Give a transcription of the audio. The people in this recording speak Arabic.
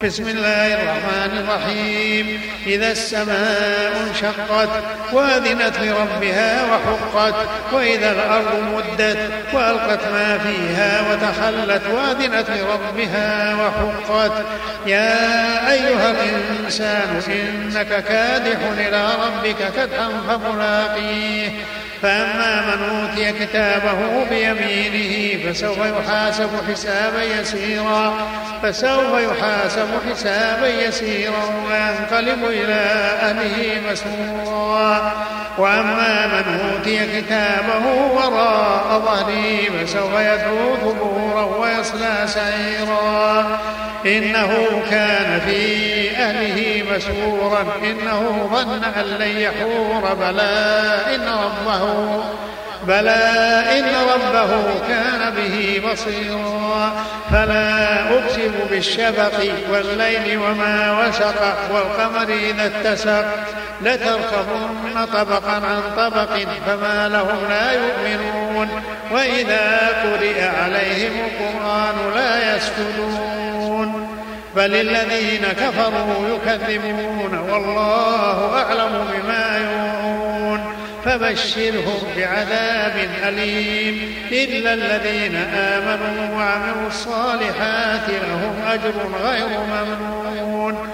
بسم الله الرحمن الرحيم. إذا السماء انشقت وأذنت لربها وحقت وإذا الأرض مدت وألقت ما فيها وتخلت وأذنت لربها وحقت. يا أيها الإنسان إنك كادح إلى ربك كدحا فملاقيه. فأما من أوتي كتابه بيمينه فسوف يحاسب حسابا يسيرا وينقلب إلى أهله مسرورا. وأما من أوتي كتابه وراء ظهره فسوف يدعو ثبورا ويصلى سعيرا. إنه كان في أهله مسرورا إنه ظن أن لن يحور بلى إن ربه كان به بصيرا. فلا أقسم بالشفق والليل وما وسق والقمر إذا اتسق لتركبن طبقا عن طبق فما لهم لا يؤمنون. وإذا قرئ عليهم القرآن لا يسجدون بل الذين كفروا يكذبون والله أعلم بما يوعون. فبشرهم بعذاب أليم إلا الذين آمنوا وعملوا الصالحات لهم أجر غير ممنون.